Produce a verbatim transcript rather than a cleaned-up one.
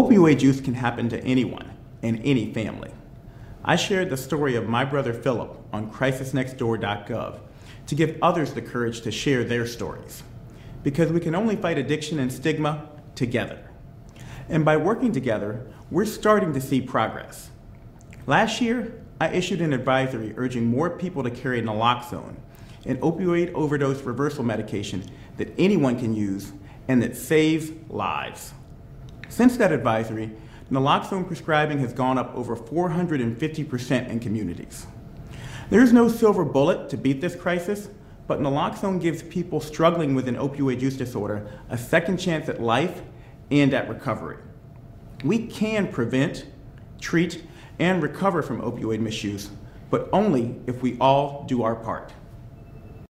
Opioid use can happen to anyone in any family. I shared the story of my brother Philip on crisis next door dot gov to give others the courage to share their stories, because we can only fight addiction and stigma together. And by working together, we're starting to see progress. Last year, I issued an advisory urging more people to carry naloxone, an opioid overdose reversal medication that anyone can use and that saves lives. Since that advisory, naloxone prescribing has gone up over four hundred fifty percent in communities. There is no silver bullet to beat this crisis, but naloxone gives people struggling with an opioid use disorder a second chance at life and at recovery. We can prevent, treat, and recover from opioid misuse, but only if we all do our part.